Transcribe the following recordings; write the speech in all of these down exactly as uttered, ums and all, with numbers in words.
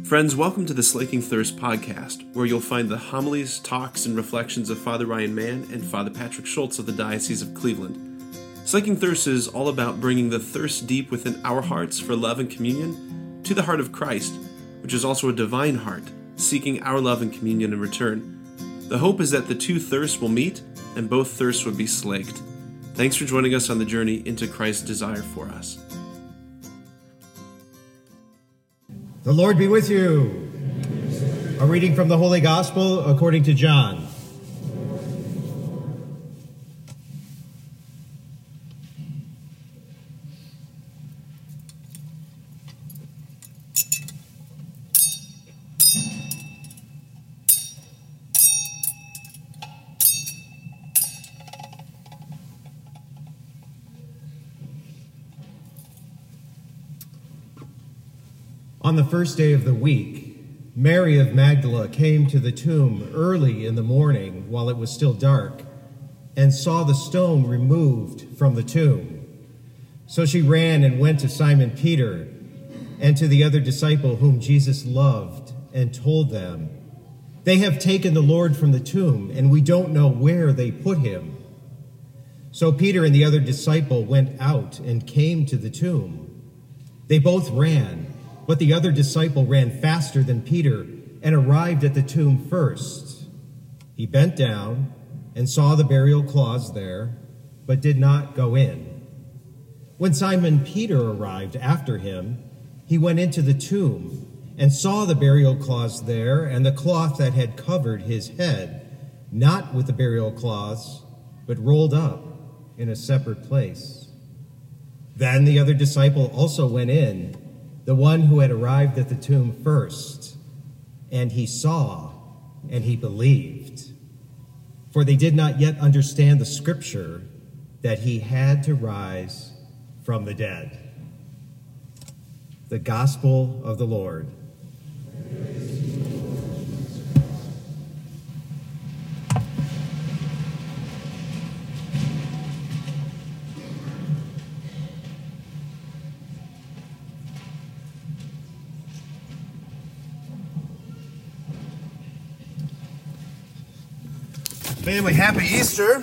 Friends, welcome to the Slaking Thirst podcast, where you'll find the homilies, talks, and reflections of Father Ryan Mann and Father Patrick Schultz of the Diocese of Cleveland. Slaking Thirst is all about bringing the thirst deep within our hearts for love and communion to the heart of Christ, which is also a divine heart, seeking our love and communion in return. The hope is that the two thirsts will meet and both thirsts would be slaked. Thanks for joining us on the journey into Christ's desire for us. The Lord be with you. A reading from the Holy Gospel according to John. On the first day of the week, Mary of Magdala came to the tomb early in the morning while it was still dark and saw the stone removed from the tomb. So she ran and went to Simon Peter and to the other disciple whom Jesus loved and told them, "They have taken the Lord from the tomb, and we don't know where they put him." So Peter and the other disciple went out and came to the tomb. They both ran, but the other disciple ran faster than Peter and arrived at the tomb first. He bent down and saw the burial cloths there, but did not go in. When Simon Peter arrived after him, he went into the tomb and saw the burial cloths there and the cloth that had covered his head, not with the burial cloths, but rolled up in a separate place. Then the other disciple also went in, the one who had arrived at the tomb first, and he saw and he believed. For they did not yet understand the scripture that he had to rise from the dead. The Gospel of the Lord. Family, happy Easter.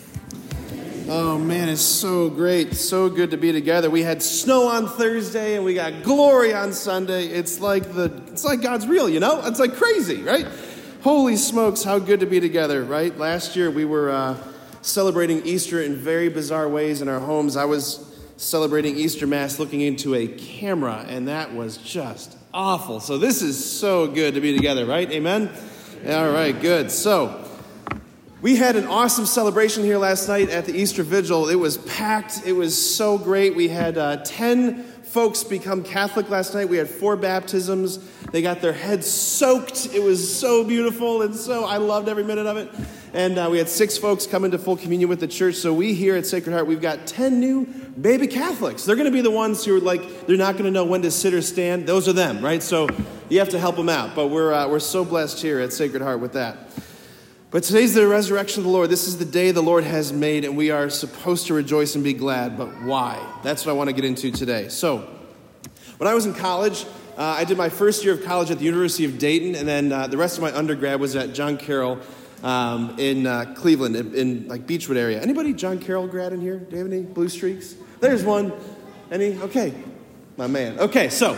Oh man, it's so great. So good to be together. We had snow on Thursday and we got glory on Sunday. It's like the it's like God's real, you know? It's like crazy, right? Holy smokes, how good to be together, right? Last year we were uh, celebrating Easter in very bizarre ways in our homes. I was celebrating Easter Mass looking into a camera, and that was just awful. So this is so good to be together, right? Amen? All right, good. So we had an awesome celebration here last night at the Easter Vigil. It was packed. It was so great. We had uh, ten folks become Catholic last night. We had four baptisms. They got their heads soaked. It was so beautiful, and so I loved every minute of it. And uh, we had six folks come into full communion with the church. So we here at Sacred Heart, we've got ten new baby Catholics. They're going to be the ones who are like, they're not going to know when to sit or stand. Those are them, right? So you have to help them out. But we're uh, we're so blessed here at Sacred Heart with that. But today's the resurrection of the Lord. This is the day the Lord has made, and we are supposed to rejoice and be glad. But why? That's what I want to get into today. So, when I was in college, uh, I did my first year of college at the University of Dayton, and then uh, the rest of my undergrad was at John Carroll um, in uh, Cleveland, in, in like Beechwood area. Anybody John Carroll grad in here? Do you have any blue streaks? There's one. Any? Okay, my man. Okay, so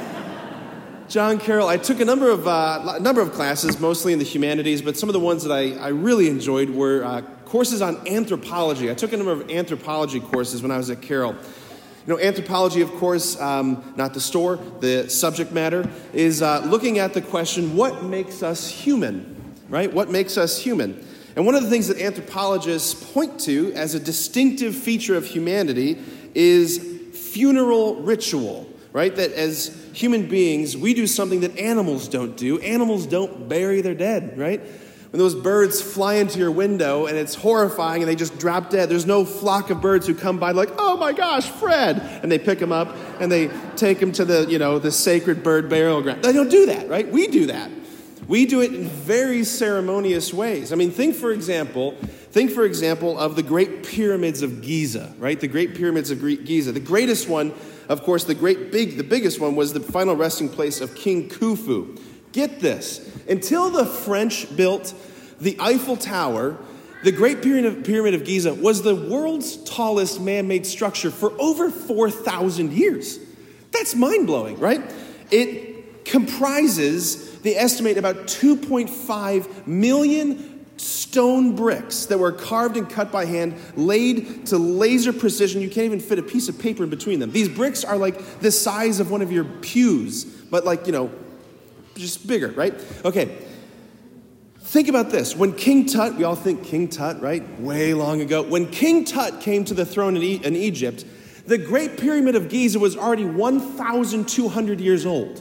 John Carroll, I took a number of uh, a number of classes, mostly in the humanities, but some of the ones that I, I really enjoyed were uh, courses on anthropology. I took a number of anthropology courses when I was at Carroll. You know, anthropology, of course, um, not the store, the subject matter, is uh, looking at the question, what makes us human, right? What makes us human? And one of the things that anthropologists point to as a distinctive feature of humanity is funeral ritual, right? That as human beings, we do something that animals don't do. Animals don't bury their dead, right? When those birds fly into your window and it's horrifying and they just drop dead, there's no flock of birds who come by like, oh my gosh, Fred, and they pick him up and they take him to the, you know, the sacred bird burial ground. They don't do that, right? We do that. We do it in very ceremonious ways. I mean, think for example, think for example of the Great Pyramids of Giza, right? The Great Pyramids of Giza. The greatest one of course, the great big, the biggest one was the final resting place of King Khufu. Get this. Until the French built the Eiffel Tower, the Great Pyramid of, Pyramid of Giza was the world's tallest man-made structure for over four thousand years. That's mind-blowing, right? It comprises, they estimate, about two point five million stone bricks that were carved and cut by hand, laid to laser precision. You can't even fit a piece of paper in between them. These bricks are like the size of one of your pews, but like, you know, just bigger, right? Okay. Think about this. When King Tut, we all think King Tut, right? Way long ago. When King Tut came to the throne in, e- in Egypt, the Great Pyramid of Giza was already one thousand two hundred years old.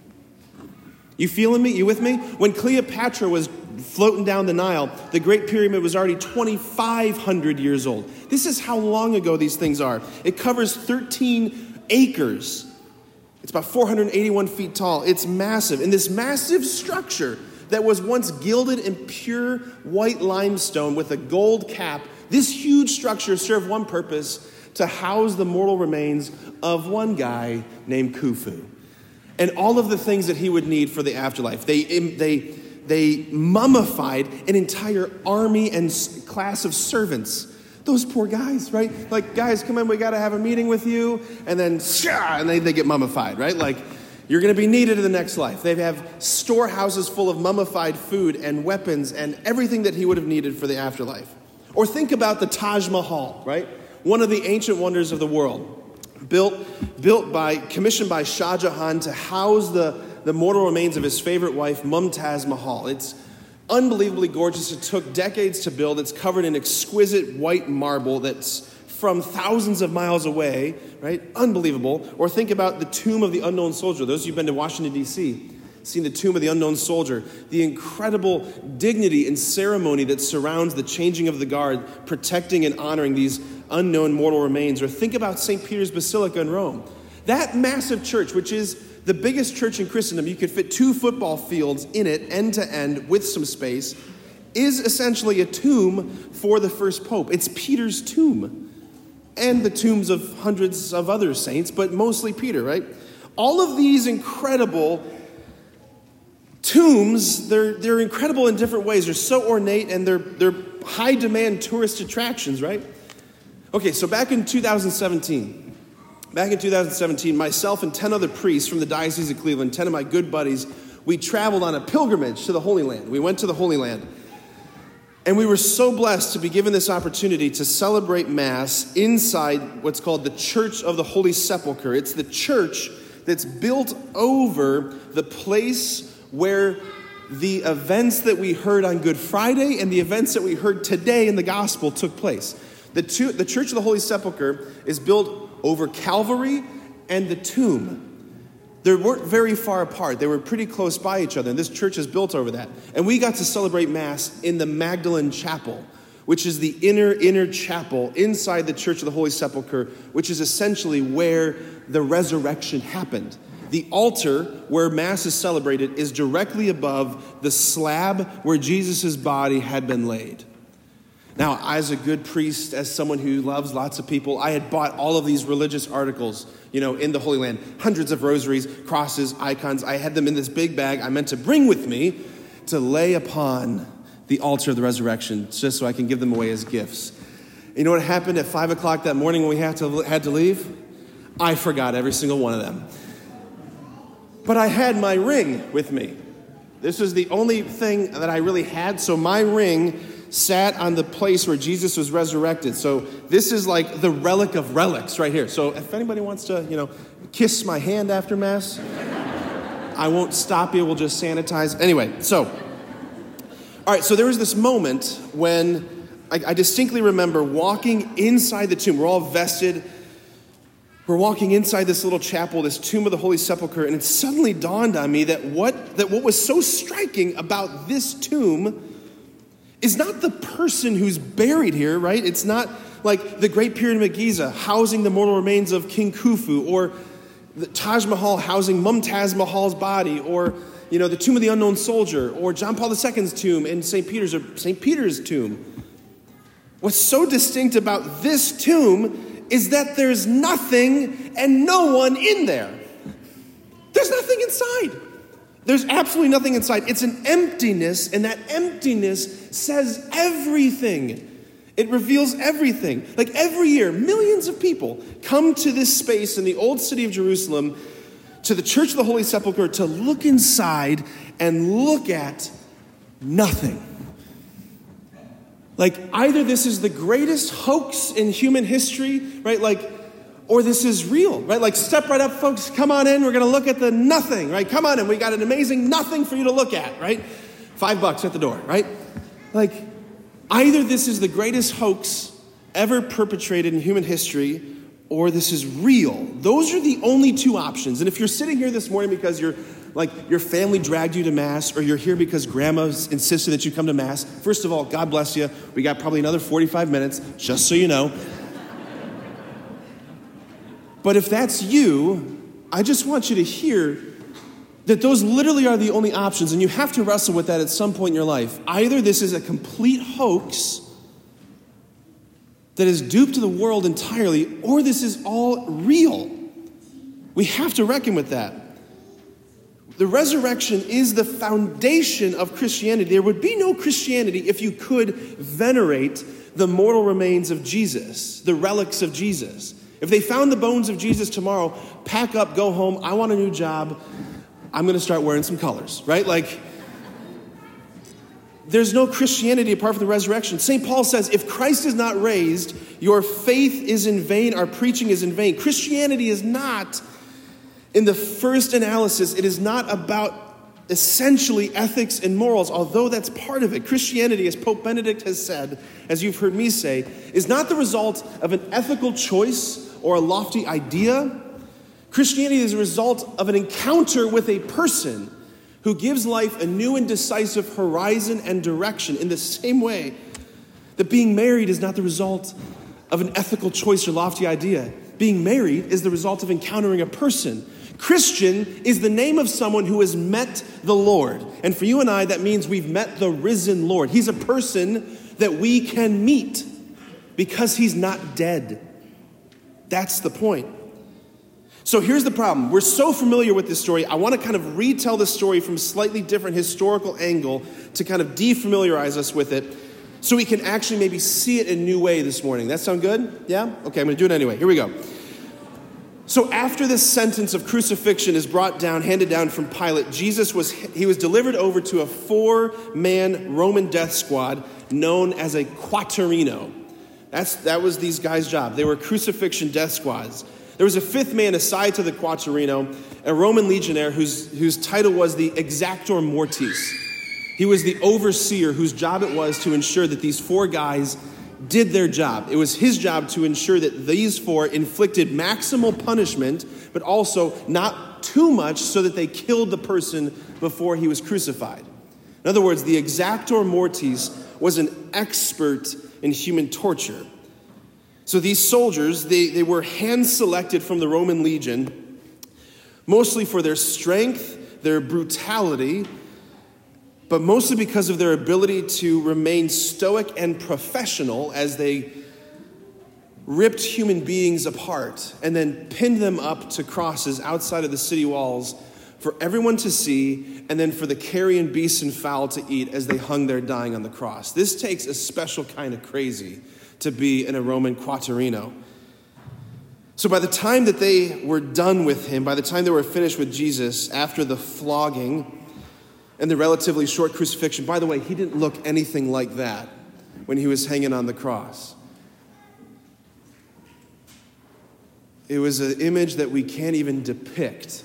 You feeling me? You with me? When Cleopatra was floating down the Nile, the Great Pyramid was already twenty-five hundred years old. This is how long ago these things are. It covers thirteen acres. It's about four hundred eighty-one feet tall. It's massive. And this massive structure that was once gilded in pure white limestone with a gold cap, this huge structure served one purpose: to house the mortal remains of one guy named Khufu. And all of the things that he would need for the afterlife. They, they, they mummified an entire army and class of servants. Those poor guys, right? Like, guys, come in, we got to have a meeting with you. And then, and they, they get mummified, right? Like, you're going to be needed in the next life. They have storehouses full of mummified food and weapons and everything that he would have needed for the afterlife. Or think about the Taj Mahal, right? One of the ancient wonders of the world. Built, built by, commissioned by Shah Jahan to house the, the mortal remains of his favorite wife, Mumtaz Mahal. It's unbelievably gorgeous. It took decades to build. It's covered in exquisite white marble that's from thousands of miles away, right? Unbelievable. Or think about the Tomb of the Unknown Soldier. Those of you who've been to Washington, D C, seen the Tomb of the Unknown Soldier, the incredible dignity and ceremony that surrounds the changing of the guard, protecting and honoring these unknown mortal remains. Or think about Saint Peter's Basilica in Rome. That massive church, which is the biggest church in Christendom, you could fit two football fields in it, end to end, with some space, is essentially a tomb for the first pope. It's Peter's tomb, and the tombs of hundreds of other saints, but mostly Peter, right? All of these incredible tombs, they're, they're incredible in different ways. They're so ornate, and they're, they're high-demand tourist attractions, right? Okay, so back in two thousand seventeen, back in two thousand seventeen, myself and ten other priests from the Diocese of Cleveland, ten of my good buddies, we traveled on a pilgrimage to the Holy Land. We went to the Holy Land. And we were so blessed to be given this opportunity to celebrate Mass inside what's called the Church of the Holy Sepulchre. It's the church that's built over the place where the events that we heard on Good Friday and the events that we heard today in the gospel took place. The, two, the Church of the Holy Sepulchre is built over Calvary and the tomb. They weren't very far apart. They were pretty close by each other, and this church is built over that. And we got to celebrate Mass in the Magdalene Chapel, which is the inner, inner chapel inside the Church of the Holy Sepulchre, which is essentially where the resurrection happened. The altar where Mass is celebrated is directly above the slab where Jesus' body had been laid. Now, as a good priest, as someone who loves lots of people, I had bought all of these religious articles, you know, in the Holy Land. Hundreds of rosaries, crosses, icons. I had them in this big bag I meant to bring with me to lay upon the altar of the resurrection, just so I can give them away as gifts. You know what happened at five o'clock that morning when we had to, had to leave? I forgot every single one of them. But I had my ring with me. This was the only thing that I really had, so my ring sat on the place where Jesus was resurrected. So this is like the relic of relics right here. So if anybody wants to, you know, kiss my hand after Mass, I won't stop you. We'll just sanitize. Anyway, so, all right, so there was this moment when I, I distinctly remember walking inside the tomb. We're all vested. We're walking inside this little chapel, this tomb of the Holy Sepulchre, and it suddenly dawned on me that what, that what was so striking about this tomb is not the person who's buried here, right? It's not like the Great Pyramid of Giza housing the mortal remains of King Khufu, or the Taj Mahal housing Mumtaz Mahal's body, or, you know, the Tomb of the Unknown Soldier, or John Paul the Second's tomb in Saint Peter's, or Saint Peter's tomb. What's so distinct about this tomb is that there's nothing and no one in there. There's nothing inside. There's absolutely nothing inside. It's an emptiness, and that emptiness says everything. It reveals everything. Like every year, millions of people come to this space in the old city of Jerusalem, to the Church of the Holy Sepulchre, to look inside and look at nothing. Like either this is the greatest hoax in human history, right? Like, or this is real, right? Like step right up, folks. Come on in. We're going to look at the nothing, right? Come on in. We got an amazing nothing for you to look at, right? Five bucks at the door, right? Like either this is the greatest hoax ever perpetrated in human history, or this is real. Those are the only two options. And if you're sitting here this morning because you're like your family dragged you to Mass, or you're here because grandma insisted that you come to Mass, first of all, God bless you. We got probably another forty-five minutes, just so you know. But if that's you, I just want you to hear that those literally are the only options, and you have to wrestle with that at some point in your life. Either this is a complete hoax that is duped to the world entirely, or this is all real. We have to reckon with that. The resurrection is the foundation of Christianity. There would be no Christianity if you could venerate the mortal remains of Jesus, the relics of Jesus. If they found the bones of Jesus tomorrow, pack up, go home, I want a new job, I'm going to start wearing some colors, right? Like, there's no Christianity apart from the resurrection. Saint Paul says, if Christ is not raised, your faith is in vain, our preaching is in vain. Christianity is not, in the first analysis, it is not about essentially ethics and morals, although that's part of it. Christianity, as Pope Benedict has said, as you've heard me say, is not the result of an ethical choice or a lofty idea. Christianity is a result of an encounter with a person who gives life a new and decisive horizon and direction, in the same way that being married is not the result of an ethical choice or lofty idea. Being married is the result of encountering a person. Christian is the name of someone who has met the Lord. And for you and I, that means we've met the risen Lord. He's a person that we can meet because he's not dead. That's the point. So here's the problem. We're so familiar with this story. I want to kind of retell the story from a slightly different historical angle to kind of defamiliarize us with it so we can actually maybe see it in a new way this morning. That sound good? Yeah? Okay, I'm going to do it anyway. Here we go. So after this sentence of crucifixion is brought down, handed down from Pilate, Jesus was, he was delivered over to a four-man Roman death squad known as a quattrino. That's, that was these guys' job. They were crucifixion death squads. There was a fifth man assigned to the quattrino, a Roman legionnaire whose, whose title was the exactor mortis. He was the overseer whose job it was to ensure that these four guys did their job. It was his job to ensure that these four inflicted maximal punishment, but also not too much so that they killed the person before he was crucified. In other words, the exactor mortis was an expert in human torture. So these soldiers, they, they were hand-selected from the Roman legion, mostly for their strength, their brutality, but mostly because of their ability to remain stoic and professional as they ripped human beings apart and then pinned them up to crosses outside of the city walls for everyone to see, and then for the carrion beasts and fowl to eat as they hung there dying on the cross. This takes a special kind of crazy to be in a Roman quattrino. So by the time that they were done with him, by the time they were finished with Jesus, after the flogging and the relatively short crucifixion, by the way, he didn't look anything like that when he was hanging on the cross. It was an image that we can't even depict.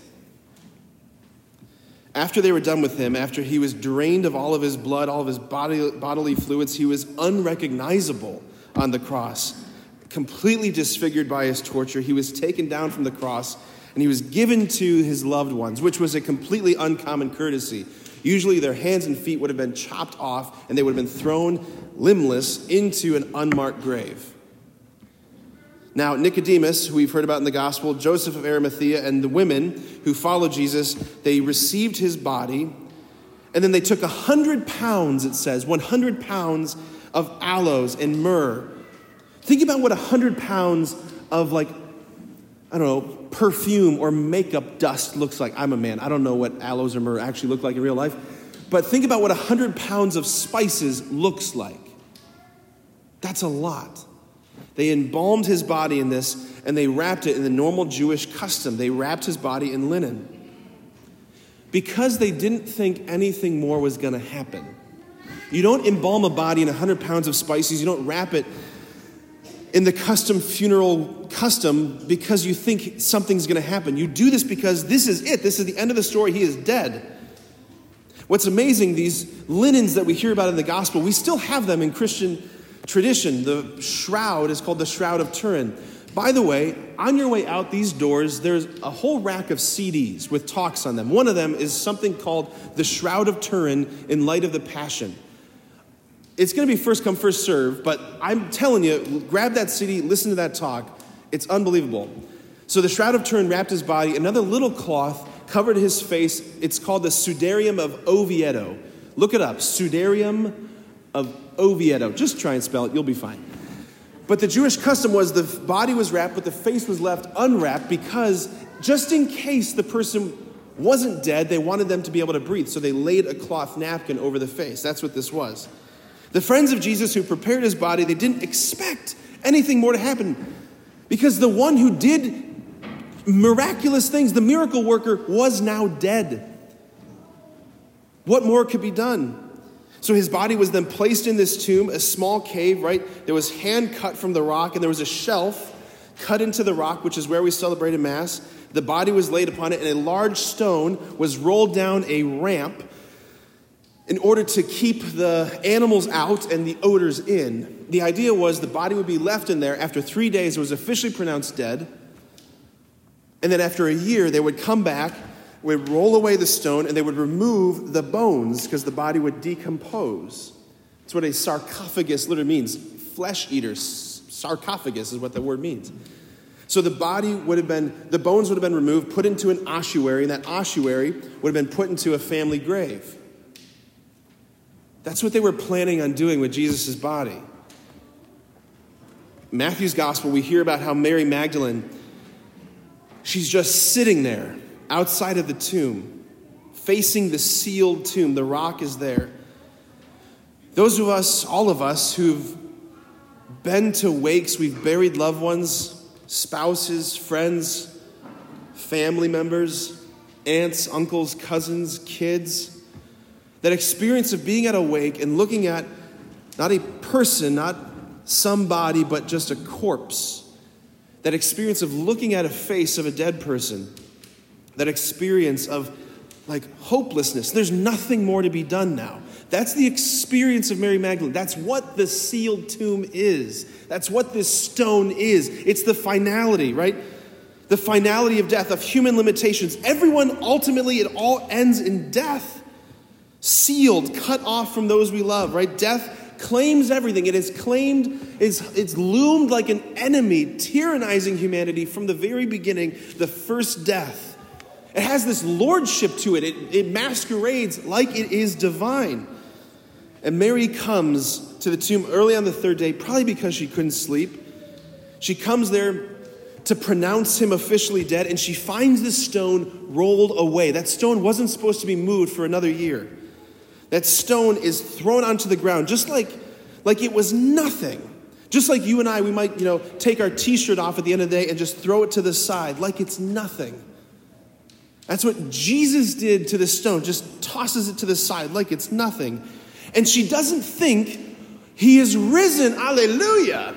After they were done with him, after he was drained of all of his blood, all of his body, bodily fluids, he was unrecognizable on the cross, completely disfigured by his torture. He was taken down from the cross, and he was given to his loved ones, which was a completely uncommon courtesy. Usually their hands and feet would have been chopped off, and they would have been thrown limbless into an unmarked grave. Now, Nicodemus, who we've heard about in the gospel, Joseph of Arimathea, and the women who followed Jesus, they received his body, and then they took a hundred pounds, it says, one hundred pounds of aloes and myrrh. Think about what a hundred pounds of like, I don't know, perfume or makeup dust looks like. I'm a man. I don't know what aloes or myrrh actually look like in real life. But think about what one hundred pounds of spices looks like. That's a lot. They embalmed his body in this, and they wrapped it in the normal Jewish custom. They wrapped his body in linen. Because they didn't think anything more was going to happen. You don't embalm a body in one hundred pounds of spices. You don't wrap it in the custom funeral custom because you think something's going to happen. You do this because this is it. This is the end of the story. He is dead. What's amazing, these linens that we hear about in the gospel, we still have them in Christian tradition. The shroud is called the Shroud of Turin. By the way, on your way out these doors, there's a whole rack of C Ds with talks on them. One of them is something called the Shroud of Turin in light of the Passion. It's going to be first come, first serve, but I'm telling you, grab that C D, listen to that talk. It's unbelievable. So the Shroud of Turin wrapped his body. Another little cloth covered his face. It's called the Sudarium of Oviedo. Look it up, Sudarium of Oviedo. Just try and spell it, you'll be fine. But the Jewish custom was the body was wrapped, but the face was left unwrapped because just in case the person wasn't dead, they wanted them to be able to breathe. So they laid a cloth napkin over the face. That's what this was. The friends of Jesus who prepared his body, they didn't expect anything more to happen because the one who did miraculous things, the miracle worker, was now dead. What more could be done? So his body was then placed in this tomb, a small cave, right? There was hand cut from the rock, and there was a shelf cut into the rock, which is where we celebrated Mass. The body was laid upon it, and a large stone was rolled down a ramp in order to keep the animals out and the odors in. The idea was the body would be left in there. After three days, it was officially pronounced dead. And then after a year, they would come back, would roll away the stone, and they would remove the bones because the body would decompose. That's what a sarcophagus literally means. Flesh eaters. Sarcophagus is what the word means. So the body would have been, the bones would have been removed, put into an ossuary, and that ossuary would have been put into a family grave. That's what they were planning on doing with Jesus' body. In Matthew's gospel, we hear about how Mary Magdalene, she's just sitting there outside of the tomb, facing the sealed tomb. The rock is there. Those of us, all of us who've been to wakes, we've buried loved ones, spouses, friends, family members, aunts, uncles, cousins, kids. That experience of being at a wake and looking at not a person, not somebody, but just a corpse. That experience of looking at a face of a dead person. That experience of like hopelessness. There's nothing more to be done now. That's the experience of Mary Magdalene. That's what the sealed tomb is. That's what this stone is. It's the finality, right? The finality of death, of human limitations. Everyone, ultimately, it all ends in death. Sealed, cut off from those we love, right? Death claims everything. It is claimed, it's, it's loomed like an enemy, tyrannizing humanity from the very beginning, the first death. It has this lordship to it. It, it masquerades like it is divine. And Mary comes to the tomb early on the third day, probably because she couldn't sleep. She comes there to pronounce him officially dead, and she finds the stone rolled away. That stone wasn't supposed to be moved for another year. That stone is thrown onto the ground, just like, like it was nothing. Just like you and I, we might, you know, take our t-shirt off at the end of the day and just throw it to the side, like it's nothing. That's what Jesus did to the stone, just tosses it to the side like it's nothing. And she doesn't think he is risen, hallelujah.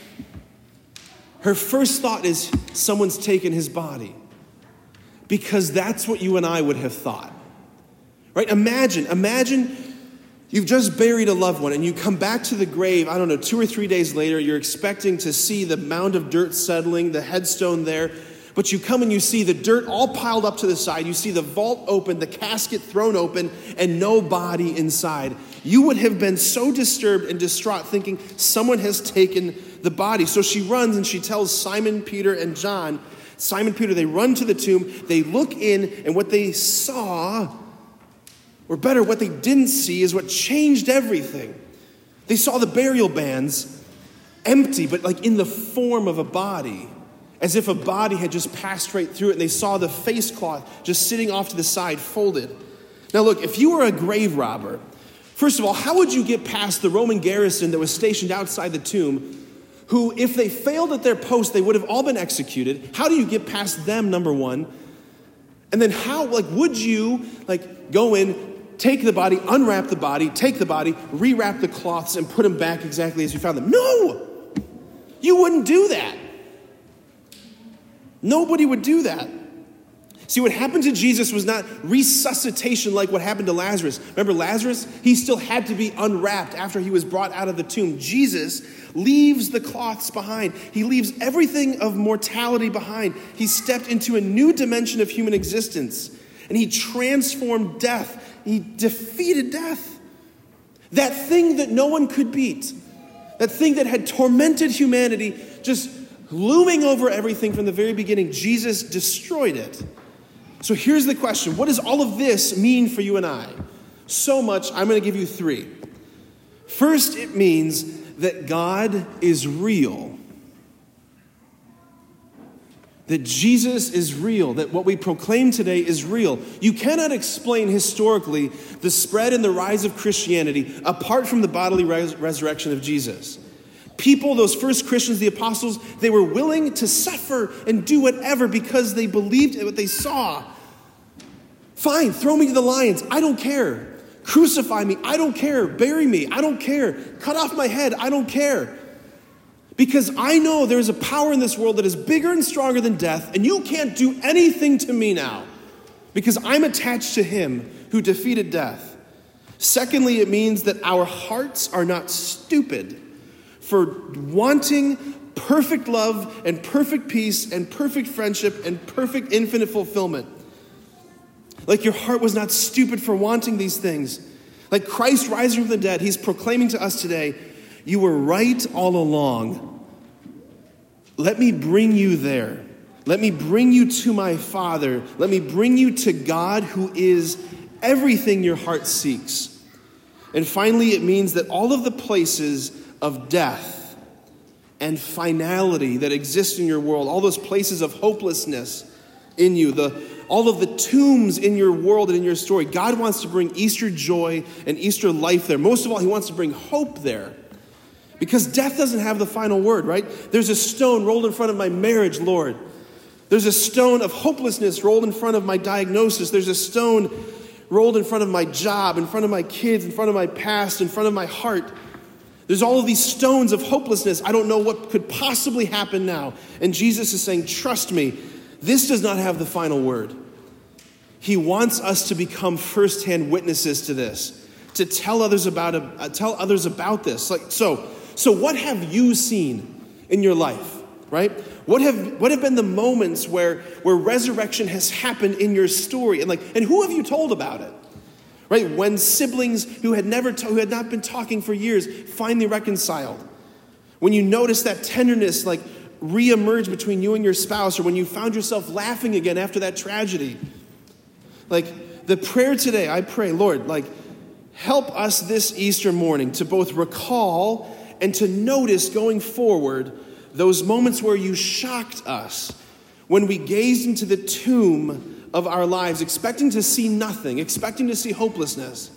Her first thought is someone's taken his body. Because that's what you and I would have thought. Right? Imagine, imagine you've just buried a loved one and you come back to the grave, I don't know, two or three days later, you're expecting to see the mound of dirt settling, the headstone there, but you come and you see the dirt all piled up to the side, you see the vault open, the casket thrown open, and no body inside. You would have been so disturbed and distraught thinking someone has taken the body. So she runs and she tells Simon, Peter, and John, Simon, Peter, they run to the tomb, they look in, and what they saw, or better, what they didn't see is what changed everything. They saw the burial bands empty, but like in the form of a body. as if a body had just passed right through it, and they saw the face cloth just sitting off to the side, folded. Now look, if you were a grave robber, first of all, how would you get past the Roman garrison that was stationed outside the tomb, who, if they failed at their post, they would have all been executed? How do you get past them, number one? And then how, like, would you, like, go in, take the body, unwrap the body, take the body, rewrap the cloths, and put them back exactly as you found them? No! You wouldn't do that. Nobody would do that. See, what happened to Jesus was not resuscitation like what happened to Lazarus. Remember Lazarus? He still had to be unwrapped after he was brought out of the tomb. Jesus leaves the cloths behind. He leaves everything of mortality behind. He stepped into a new dimension of human existence, and he transformed death. He defeated death. That thing that no one could beat, that thing that had tormented humanity, just looming over everything from the very beginning, Jesus destroyed it. So here's the question. What does all of this mean for you and I? So much, I'm going to give you three. First, it means that God is real. That Jesus is real. That what we proclaim today is real. You cannot explain historically the spread and the rise of Christianity apart from the bodily res- resurrection of Jesus. People, those first Christians, the apostles, they were willing to suffer and do whatever because they believed in what they saw. Fine, throw me to the lions. I don't care. Crucify me. I don't care. Bury me. I don't care. Cut off my head. I don't care. Because I know there is a power in this world that is bigger and stronger than death, and you can't do anything to me now because I'm attached to him who defeated death. Secondly, it means that our hearts are not stupid for wanting perfect love and perfect peace and perfect friendship and perfect infinite fulfillment. Like your heart was not stupid for wanting these things. Like Christ rising from the dead, he's proclaiming to us today, you were right all along. Let me bring you there. Let me bring you to my Father. Let me bring you to God who is everything your heart seeks. And finally, it means that all of the places of death and finality that exist in your world, all those places of hopelessness in you, the all of the tombs in your world and in your story, God wants to bring Easter joy and Easter life there. Most of all, he wants to bring hope there. Because death doesn't have the final word, right? There's a stone rolled in front of my marriage, Lord. There's a stone of hopelessness rolled in front of my diagnosis. There's a stone rolled in front of my job, in front of my kids, in front of my past, in front of my heart. There's all of these stones of hopelessness. I don't know what could possibly happen now. And Jesus is saying, trust me, this does not have the final word. He wants us to become firsthand witnesses to this, to tell others about it, uh, tell others about this. Like so, so what have you seen in your life, right? What have what have been the moments where where resurrection has happened in your story, and like, and who have you told about it? Right, when siblings who had never to- who had not been talking for years finally reconciled, when you notice that tenderness like reemerge between you and your spouse, or when you found yourself laughing again after that tragedy. Like the prayer today, I pray, Lord, like help us this Easter morning to both recall and to notice going forward those moments where you shocked us when we gazed into the tomb of our lives, expecting to see nothing, expecting to see hopelessness.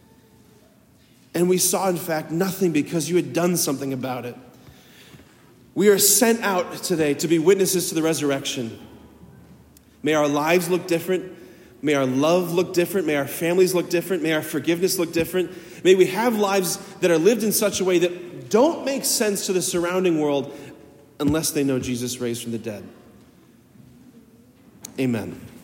And we saw, in fact, nothing because you had done something about it. We are sent out today to be witnesses to the resurrection. May our lives look different. May our love look different. May our families look different. May our forgiveness look different. May we have lives that are lived in such a way that don't make sense to the surrounding world unless they know Jesus raised from the dead. Amen.